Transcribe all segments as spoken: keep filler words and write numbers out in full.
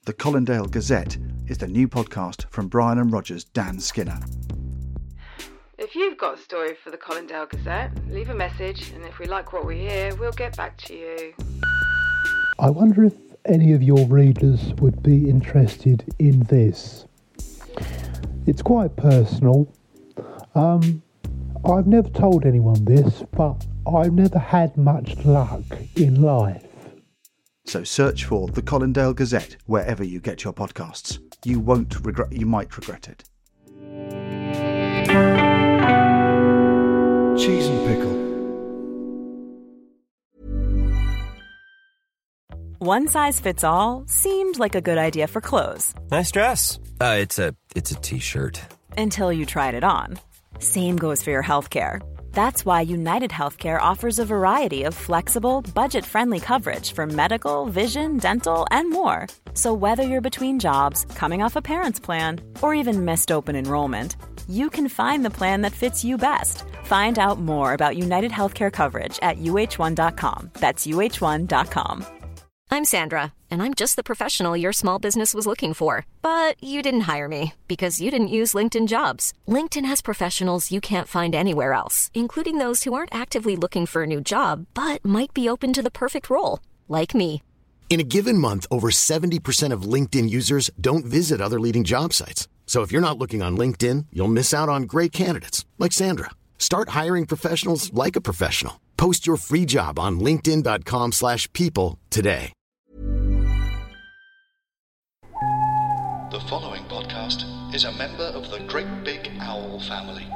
The Colindale Gazette is the new podcast from Brian and Roger's Dan Skinner. If you've got a story for the Colindale Gazette, leave a message, and if we like what we hear, we'll get back to you. I wonder if any of your readers would be interested in this. It's quite personal. Um, I've never told anyone this, but I've never had much luck in life. So search for The Colindale Gazette wherever you get your podcasts. You won't regret, you might regret it. Cheese and pickle. One size fits all seemed like a good idea for clothes. Nice dress. Uh, it's a it's a t-shirt. Until you tried it on. Same goes for your healthcare. That's why United Healthcare offers a variety of flexible, budget-friendly coverage for medical, vision, dental, and more. So whether you're between jobs, coming off a parent's plan, or even missed open enrollment, you can find the plan that fits you best. Find out more about United Healthcare coverage at U H one dot com. That's U H one dot com. I'm Sandra, and I'm just the professional your small business was looking for. But you didn't hire me because you didn't use LinkedIn Jobs. LinkedIn has professionals you can't find anywhere else, including those who aren't actively looking for a new job, but might be open to the perfect role, like me. In a given month, over seventy percent of LinkedIn users don't visit other leading job sites. So if you're not looking on LinkedIn, you'll miss out on great candidates, like Sandra. Start hiring professionals like a professional. Post your free job on linkedin dot com slash people today. The following podcast is a member of the Great Big Owl family.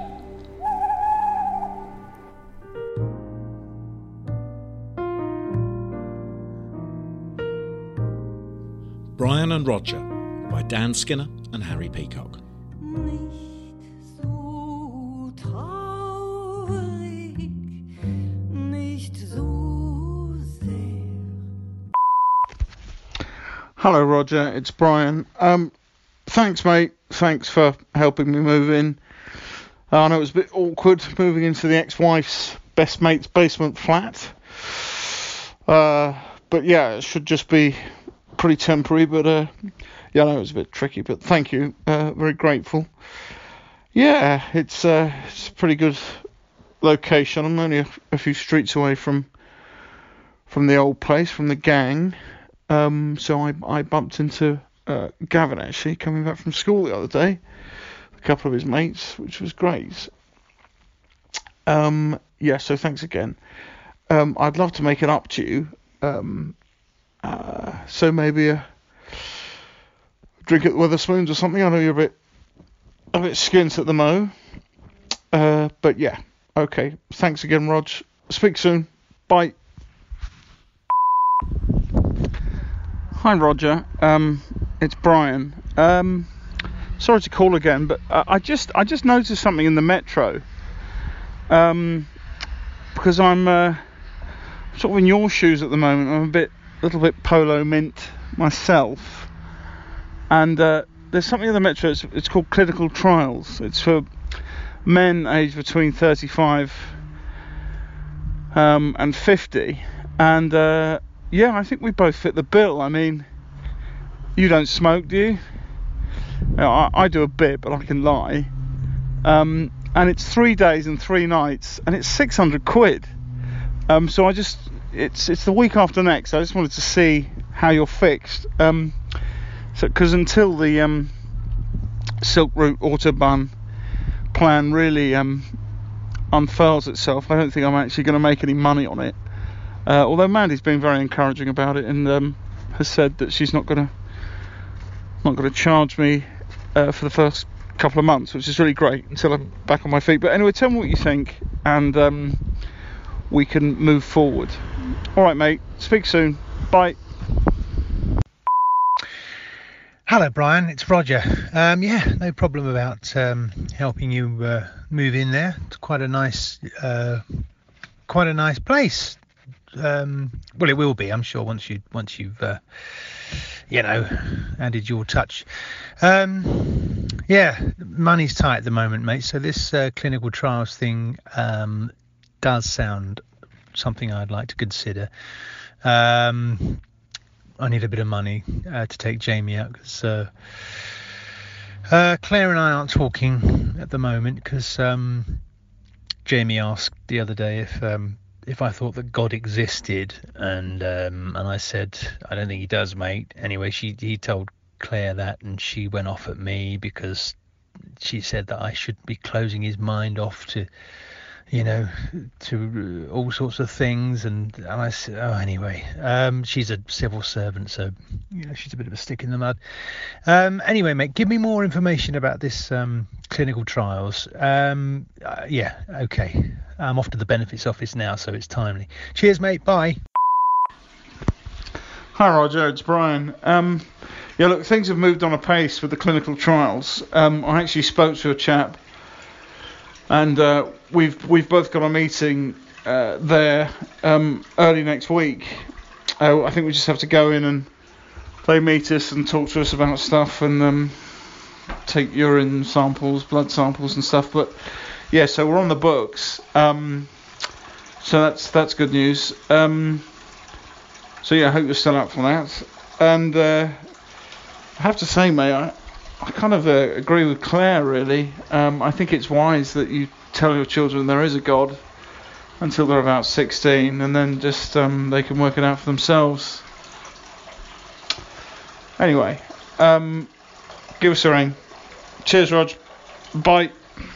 Brian and Roger by Dan Skinner and Harry Peacock. Hello, Roger. It's Brian. Um, thanks, mate. Thanks for helping me move in. Uh, I know it was a bit awkward moving into the ex-wife's best mate's basement flat. Uh, but yeah, it should just be pretty temporary. But uh, yeah, I know it was a bit tricky. But thank you. Uh, very grateful. Yeah, it's, uh, it's a pretty good location. I'm only a, a few streets away from from the old place, from the gang. Um, so I, I bumped into uh, Gavin, actually, coming back from school the other day. A couple of his mates, which was great. Um, yeah, so thanks again. Um, I'd love to make it up to you. Um, uh, so maybe a drink at the Wetherspoons or something. I know you're a bit, a bit skint at the mo. Uh, but yeah, okay. Thanks again, Rog. Speak soon. Bye. Hi, Roger. Um, it's Brian. Um, sorry to call again, but uh, I just I just noticed something in the metro. Um, because I'm uh, sort of in your shoes at the moment. I'm a bit, little bit polo mint myself, and uh, there's something in the metro. It's, it's called clinical trials. It's for men aged between thirty-five um, and fifty, and uh, yeah, I think we both fit the bill. I mean, you don't smoke, do you? You know, I, I do a bit, but I can lie. Um, and it's three days and three nights, and it's six hundred quid. Um, so I just, it's it's the week after next. I just wanted to see how you're fixed. Um, so because until the um, Silk Route Autobahn plan really um, unfurls itself, I don't think I'm actually going to make any money on it. Uh, although Mandy's been very encouraging about it and um, has said that she's not going to not going to charge me uh, for the first couple of months, which is really great until I'm back on my feet. But anyway, tell me what you think, and um, we can move forward. All right, mate. Speak soon. Bye. Hello, Brian. It's Roger. Um, yeah, no problem about um, helping you uh, move in there. It's quite a nice, uh, quite a nice place. Um, well, it will be, I'm sure, once you once you've uh, you know added your touch. Um, yeah, money's tight at the moment, mate. So this uh, clinical trials thing um, does sound something I'd like to consider. Um, I need a bit of money uh, to take Jamie out because uh, uh, Claire and I aren't talking at the moment because um, Jamie asked the other day if um, if I thought that God existed, and um, and I said I don't think he does, mate. Anyway, she he told Claire that, and she went off at me because she said that I should be closing his mind off to, you know, to all sorts of things, and, and I said, oh, anyway, um, she's a civil servant, so, you know, she's a bit of a stick in the mud. Um, anyway, mate, give me more information about this um, clinical trials. Um, uh, yeah, okay. I'm off to the benefits office now, so it's timely. Cheers, mate. Bye. Hi, Roger. It's Brian. Um, yeah, look, things have moved on apace with the clinical trials. Um, I actually spoke to a chap, and uh, we've we've both got a meeting uh, there um, early next week. Uh, I think we just have to go in and they meet us and talk to us about stuff and um, take urine samples, blood samples and stuff. But yeah, so we're on the books. Um, so that's that's good news. Um, so yeah, I hope you're still up for that. And uh, I have to say, mate, I, I kind of uh, agree with Claire, really. Um, I think it's wise that you tell your children there is a God until they're about sixteen, and then just um, they can work it out for themselves. Anyway, um, give us a ring. Cheers, Rog. Bye.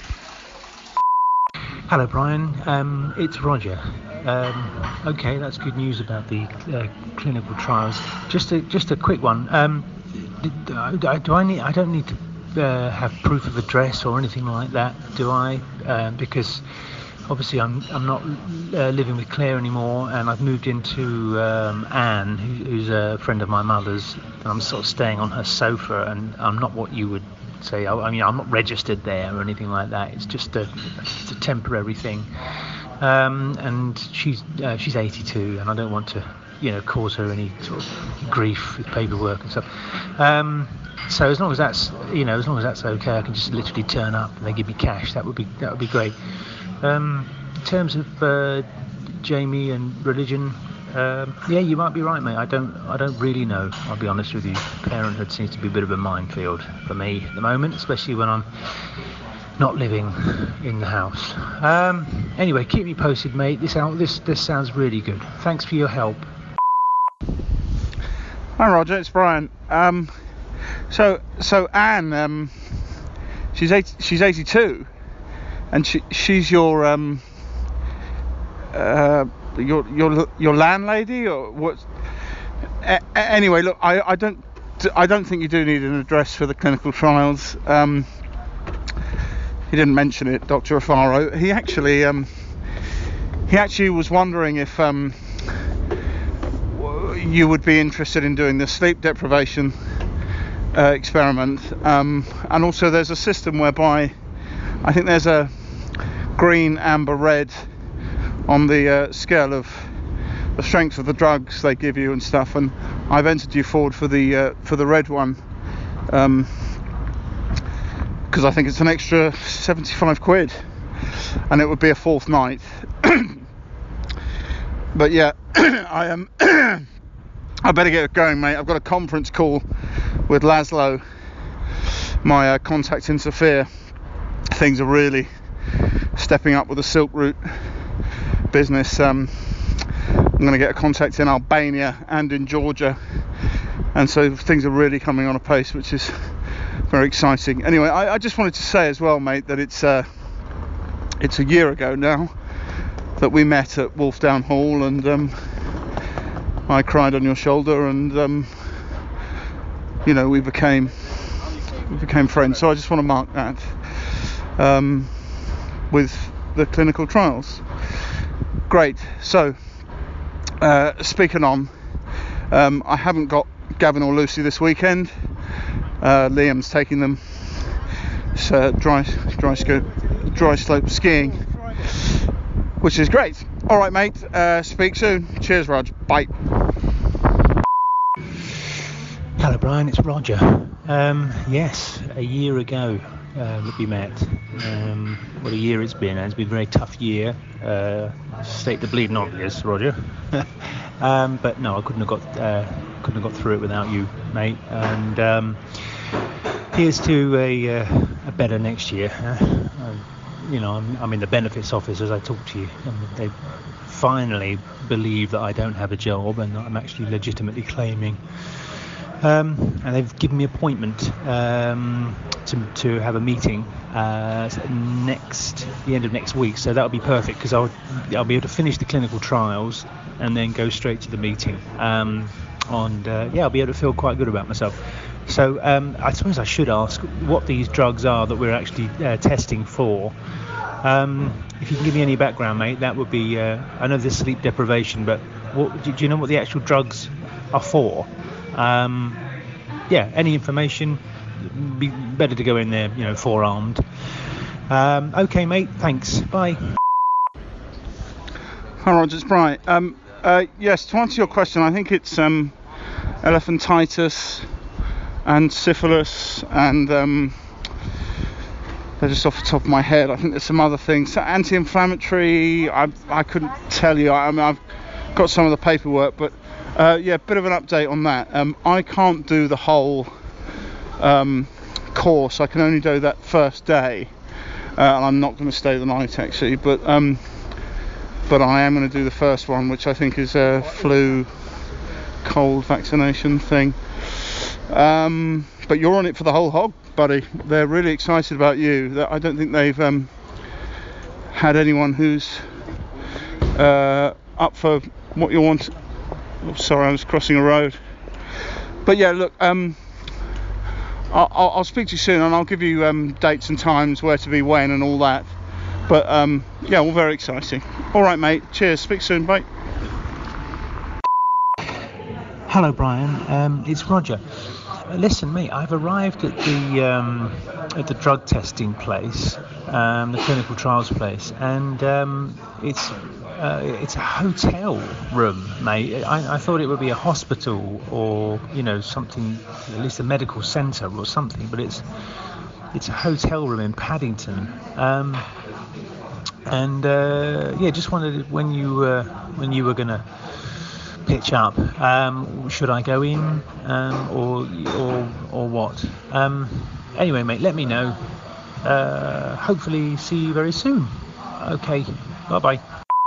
Hello, Brian. Um, it's Roger. Um, okay, that's good news about the uh, clinical trials. Just a just a quick one. Um, do, do I need? I don't need to uh, have proof of address or anything like that, do I? Uh, because obviously I'm I'm not uh, living with Claire anymore, and I've moved into um, Anne, who, who's a friend of my mother's, and I'm sort of staying on her sofa, and I'm not what you would say. I, I mean, I'm not registered there or anything like that. It's just a it's a temporary thing. Um, and she's uh, she's eighty-two, and I don't want to, you know, cause her any sort of grief with paperwork and stuff. Um, so as long as that's, you know, as long as that's okay, I can just literally turn up and they give me cash. That would be that would be great. Um, in terms of uh, Jamie and religion, um, yeah, you might be right, mate. I don't I don't really know. I'll be honest with you. Parenthood seems to be a bit of a minefield for me at the moment, especially when I'm not living in the house. Um, anyway, keep me posted, mate. This out, this this sounds really good. Thanks for your help. Hi, Roger. It's Brian. Um, so so Anne, um, she's eight, she's eighty-two, and she she's your um uh your your your landlady or what? A- anyway, look, I I don't I don't think you do need an address for the clinical trials. Um, He didn't mention it, Doctor Afaro. He actually, um, he actually was wondering if um, you would be interested in doing the sleep deprivation uh, experiment. Um, and also, there's a system whereby I think there's a green, amber, red on the uh, scale of the strength of the drugs they give you and stuff. And I've entered you forward for the uh, for the red one. Um, because I think it's an extra seventy-five quid, and it would be a fourth night. But yeah, I am. Um, I better get going, mate. I've got a conference call with Laszlo, my uh, contact in Sofia. Things are really stepping up with the Silk Route business. Um, I'm going to get a contact in Albania and in Georgia, and so things are really coming on a pace, which is very exciting. Anyway, I, I just wanted to say as well, mate, that it's uh, it's a year ago now that we met at Wolfdown Hall, and um, I cried on your shoulder, and um, you know, we became we became friends. So I just want to mark that um, with the clinical trials. Great. So uh, speaking on, um, I haven't got Gavin or Lucy this weekend. Uh, Liam's taking them uh, dry, dry, scope, dry slope skiing, which is great. All right, mate. Uh, speak soon. Cheers, Rog. Bye. Hello, Brian. It's Roger. Um, yes, a year ago uh, that we met. Um, what a year it's been. It's been a very tough year. Uh, state the bleeding obvious, Roger. um, but no, I couldn't have got uh, couldn't have got through it without you, mate. And um, here's to a, uh, a better next year. Uh, you know, I'm, I'm in the benefits office as I talk to you. And they finally believe that I don't have a job and that I'm actually legitimately claiming. Um, and they've given me an appointment um, to, to have a meeting uh, next the end of next week. So that'll be perfect because I'll I'll be able to finish the clinical trials and then go straight to the meeting. Um, and uh, yeah, I'll be able to feel quite good about myself. So um, I suppose I should ask what these drugs are that we're actually uh, testing for. Um, if you can give me any background, mate, that would be. Uh, I know there's sleep deprivation, but what, do you know what the actual drugs are for? Um, yeah, any information, be better to go in there, you know, forearmed. Um, okay, mate, thanks. Bye. Hi, Roger, it's Brian. Um, uh, yes, to answer your question, I think it's um, elephantitis and syphilis and um, they're just off the top of my head. I think there's some other things. So anti-inflammatory, I, I couldn't tell you. I, I mean, I've got some of the paperwork, but Uh, yeah, bit of an update on that. Um, I can't do the whole um, course. I can only do that first day, uh, and I'm not going to stay the night actually. But um, but I am going to do the first one, which I think is a flu, cold vaccination thing. Um, but you're on it for the whole hog, buddy. They're really excited about you. I don't think they've um, had anyone who's uh, up for what you want. Oh, sorry, I was crossing a road. But yeah, look, um, I'll, I'll speak to you soon, and I'll give you um, dates and times, where to be, when, and all that. But um, yeah, all very exciting. All right, mate. Cheers. Speak soon. Bye. Hello, Brian. Um, it's Roger. Listen, mate, I've arrived at the um, at the drug testing place, um, the clinical trials place, and um, it's. Uh, it's a hotel room, mate. I, I thought it would be a hospital or, you know, something, at least a medical centre or something, but it's it's a hotel room in Paddington. Um, and uh, yeah, just wondered when you uh, when you were gonna pitch up. Um, should I go in um, or or or what? Um, anyway, mate, let me know. Uh, hopefully, see you very soon. Okay, bye bye.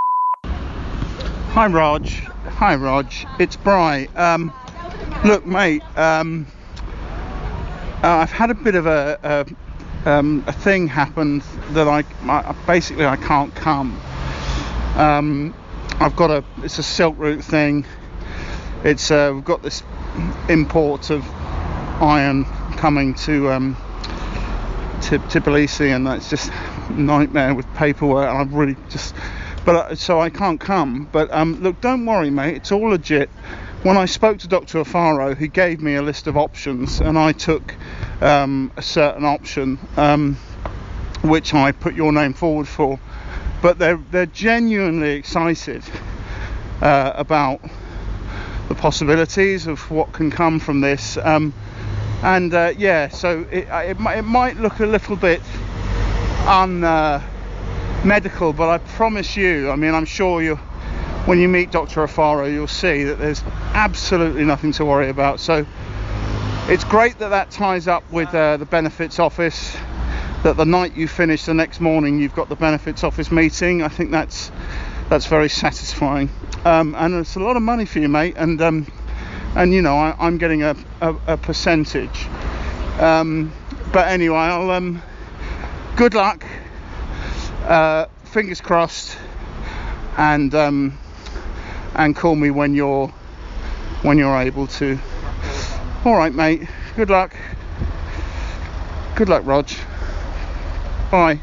Hi Raj, hi Raj, it's Bri. Um, look mate, um, uh, I've had a bit of a, a, um, a thing happen that I, I basically I can't come. Um, I've got a, it's a Silk Route thing. It's uh, we've got this import of iron coming to um, to Tbilisi, and that's just a nightmare with paperwork. And I've really just. But uh, so I can't come. But um, look, don't worry, mate. It's all legit. When I spoke to Doctor Afaro, he gave me a list of options, and I took um, a certain option, um, which I put your name forward for. But they're they're genuinely excited uh, about the possibilities of what can come from this. Um, and uh, yeah, so it it, it might look a little bit un. Uh, medical, but I promise you, I mean, I'm sure you, when you meet Doctor Afaro, you'll see that there's absolutely nothing to worry about. So it's great that that ties up with uh, the benefits office, that the night you finish, the next morning you've got the benefits office meeting. I think that's that's very satisfying, um, and it's a lot of money for you, mate, and um, and you know I, I'm getting a, a, a percentage, um, but anyway, I'll um, good luck. Uh, fingers crossed, and um, and call me when you're when you're able to. All right, mate. Good luck. Good luck, Rog. Bye.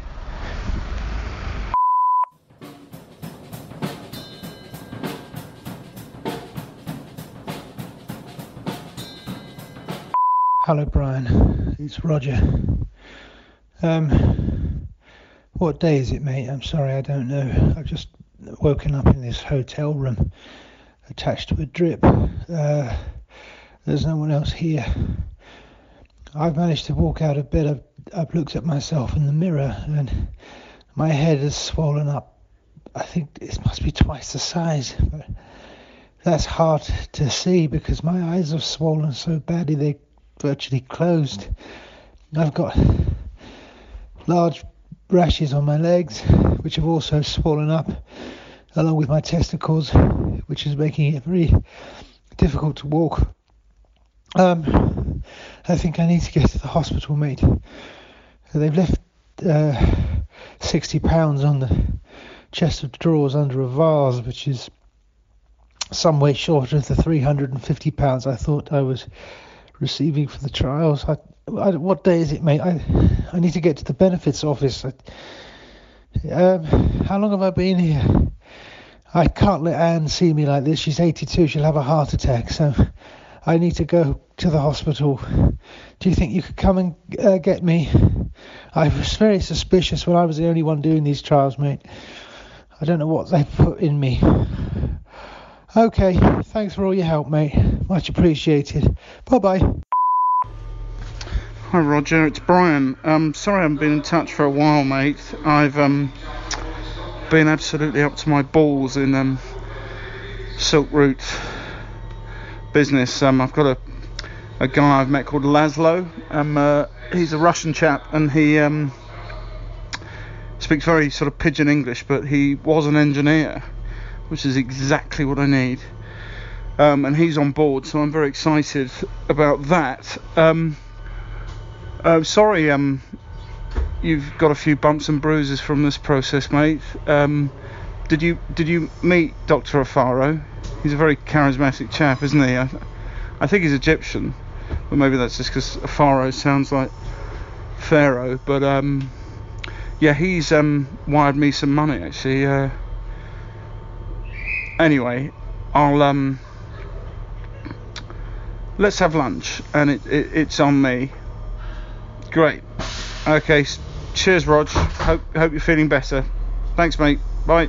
Hello, Brian. It's Roger. Um. What day is it, mate? I'm sorry, I don't know. I've just woken up in this hotel room attached to a drip. Uh, there's no one else here. I've managed to walk out of bed. I've, I've looked at myself in the mirror and my head has swollen up. I think it must be twice the size. But that's hard to see because my eyes have swollen so badly they're virtually closed. I've got large rashes on my legs, which have also swollen up, along with my testicles, which is making it very difficult to walk. Um, I think I need to get to the hospital, mate. They've left uh, sixty pounds on the chest of drawers under a vase, which is some way short of the three hundred fifty pounds I thought I was receiving for the trials. I, I, what day is it, mate? I I need to get to the benefits office. I, um, how long have I been here? I can't let Anne see me like this. She's eighty-two. She'll have a heart attack. So I need to go to the hospital. Do you think you could come and uh, get me? I was very suspicious when I was the only one doing these trials, mate. I don't know what they put in me. Okay, thanks for all your help, mate. Much appreciated. Bye-bye. Hi, Roger. It's Brian. Um, sorry I haven't been in touch for a while, mate. I've um been absolutely up to my balls in um Silk Route business. Um, I've got a a guy I've met called Laszlo. Um, uh, he's a Russian chap, and he um speaks very sort of pidgin English, but he was an engineer, which is exactly what I need. Um, and he's on board, so I'm very excited about that. Um, uh, sorry, um, you've got a few bumps and bruises from this process, mate. Um, did you did you meet Doctor Afaro? He's a very charismatic chap, isn't he? I, I think he's Egyptian, but maybe that's just because Afaro sounds like Pharaoh. But um, yeah, he's um, wired me some money actually. Uh, anyway, I'll um, let's have lunch, and it, it it's on me. Great. Okay. Cheers, Rog. Hope hope you're feeling better. Thanks, mate. Bye.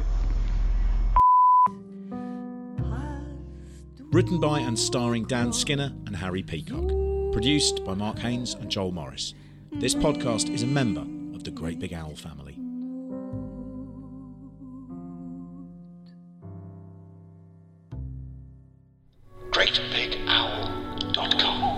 Written by and starring Dan Skinner and Harry Peacock. Produced by Mark Haynes and Joel Morris. This podcast is a member of the Great Big Owl family. great big owl dot com.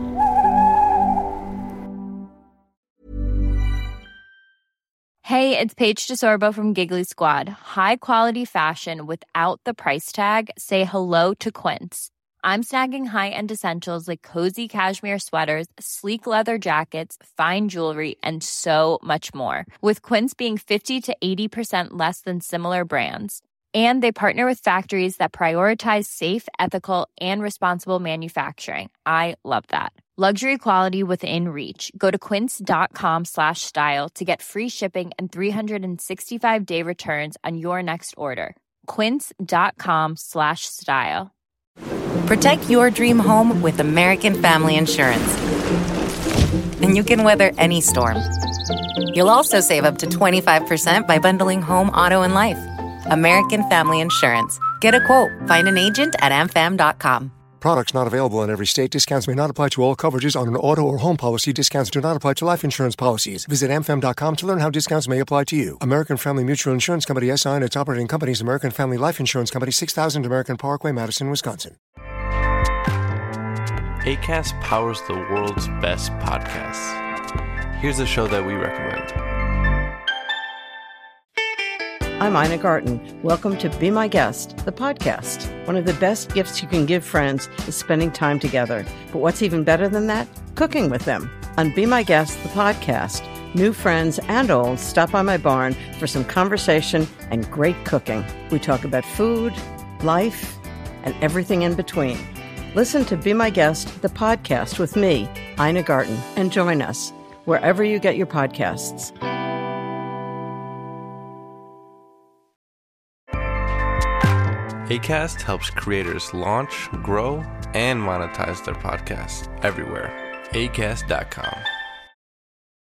Hey, it's Paige DeSorbo from Giggly Squad. High quality fashion without the price tag. Say hello to Quince. I'm snagging high-end essentials like cozy cashmere sweaters, sleek leather jackets, fine jewelry, and so much more. With Quince being fifty to eighty percent less than similar brands. And they partner with factories that prioritize safe, ethical, and responsible manufacturing. I love that. Luxury quality within reach. Go to quince.com slash style to get free shipping and three sixty-five day returns on your next order. Quince.com slash style. Protect your dream home with American Family Insurance. And you can weather any storm. You'll also save up to twenty-five percent by bundling home, auto, and life. American Family Insurance. Get a quote. Find an agent at a m fam dot com. Products not available in every state. Discounts may not apply to all coverages on an auto or home policy. Discounts do not apply to life insurance policies. Visit a m fam dot com to learn how discounts may apply to you. American Family Mutual Insurance Company, S I and its operating companies, American Family Life Insurance Company, six thousand American Parkway, Madison, Wisconsin. Acast powers the world's best podcasts. Here's a show that we recommend. I'm Ina Garten. Welcome to Be My Guest, the podcast. One of the best gifts you can give friends is spending time together. But what's even better than that? Cooking with them. On Be My Guest, the podcast, new friends and old stop by my barn for some conversation and great cooking. We talk about food, life, and everything in between. Listen to Be My Guest, the podcast with me, Ina Garten, and join us wherever you get your podcasts. Acast helps creators launch, grow, and monetize their podcasts everywhere. acast dot com.